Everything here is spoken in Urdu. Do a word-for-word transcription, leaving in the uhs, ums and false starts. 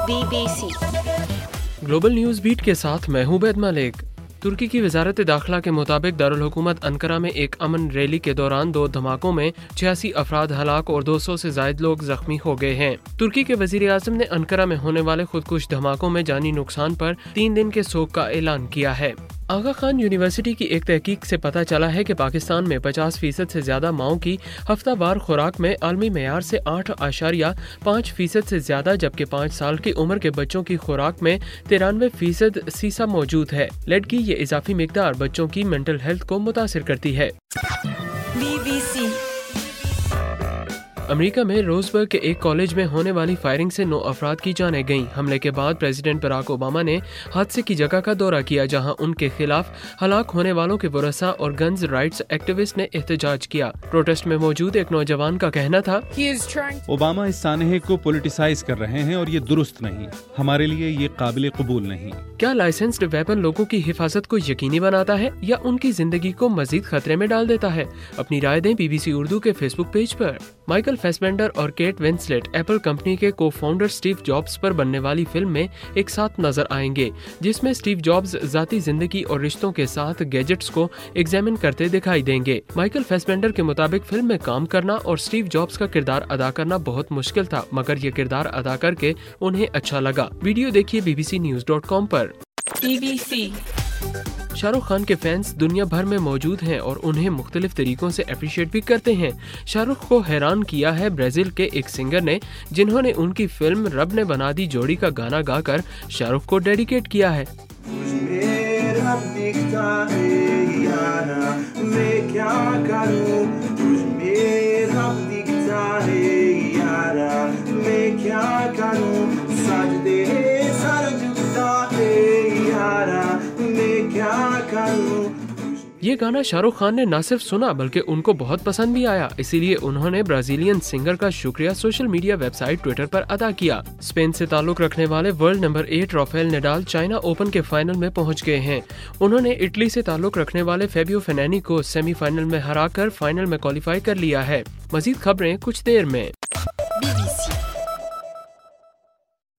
Be B C global news beat کے ساتھ میں ہوں عبید ملک۔ ترکی کی وزارت داخلہ کے مطابق دارالحکومت انقرہ میں ایک امن ریلی کے دوران دو دھماکوں میں چھیاسی افراد ہلاک اور دو سو سے زائد لوگ زخمی ہو گئے ہیں۔ ترکی کے وزیر اعظم نے انقرہ میں ہونے والے خودکش دھماکوں میں جانی نقصان پر تین دن کے سوگ کا اعلان کیا ہے۔ آغا خان یونیورسٹی کی ایک تحقیق سے پتہ چلا ہے کہ پاکستان میں پچاس فیصد سے زیادہ ماؤں کی ہفتہ وار خوراک میں عالمی معیار سے آٹھ اشاریہ پانچ فیصد سے زیادہ جبکہ پانچ سال کی عمر کے بچوں کی خوراک میں ترانوے فیصد سیسا موجود ہے۔ لیڈ کی یہ اضافی مقدار بچوں کی مینٹل ہیلتھ کو متاثر کرتی ہے۔ بی بی سی امریکہ میں روزبرگ کے ایک کالج میں ہونے والی فائرنگ سے نو افراد کی جانیں گئیں۔ حملے کے بعد پریزیڈنٹ براک اوباما نے حادثے کی جگہ کا دورہ کیا جہاں ان کے خلاف ہلاک ہونے والوں کے ورثاء اور گنز رائٹس ایکٹیوسٹ نے احتجاج کیا۔ پروٹیسٹ میں موجود ایک نوجوان کا کہنا تھا، اوباما اس سانحے کو پولیٹیسائز کر رہے ہیں اور یہ درست نہیں، ہمارے لیے یہ قابل قبول نہیں۔ کیا لائسنسڈ ویپن لوگوں کی حفاظت کو یقینی بناتا ہے یا ان کی زندگی کو مزید خطرے میں ڈال دیتا ہے؟ اپنی رائے دیں بی بی سی اردو کے فیس بک پیج پر۔ مائیکل فیسبینڈر اور کیٹ ونسلیٹ ایپل کمپنی کے کو فاؤنڈر سٹیو جابز پر بننے والی فلم میں ایک ساتھ نظر آئیں گے جس میں سٹیو جابز ذاتی زندگی اور رشتوں کے ساتھ گیجٹس کو ایگزامن کرتے دکھائی دیں گے۔ مائیکل فیسبینڈر کے مطابق فلم میں کام کرنا اور سٹیو جابز کا کردار ادا کرنا بہت مشکل تھا مگر یہ کردار ادا کر کے انہیں اچھا لگا۔ ویڈیو دیکھیے B B C news dot com پر۔ B B C Shah Rukh Khan کے فینس دنیا بھر میں موجود ہیں اور انہیں مختلف طریقوں سے اپریشیٹ بھی کرتے ہیں۔ شاہ رخ کو حیران کیا ہے برازیل کے ایک سنگر نے جنہوں نے ان کی فلم رب نے بنا دی جوڑی کا گانا گا کر شاہ رخ کو ڈیڈیکیٹ کیا ہے۔ یہ گانا شاہ رخ خان نے نہ صرف سنا بلکہ ان کو بہت پسند بھی آیا، اسی لیے انہوں نے برازیلین سنگر کا شکریہ social media website Twitter پر ادا کیا۔ اسپین سے تعلق رکھنے والے world number eight Rafael Nadal China Open کے فائنل میں پہنچ گئے ہیں۔ انہوں نے اٹلی سے تعلق رکھنے والے فیبیو فینانی کو سیمی فائنل میں ہرا کر فائنل میں کوالیفائی کر لیا ہے۔ مزید خبریں کچھ دیر میں۔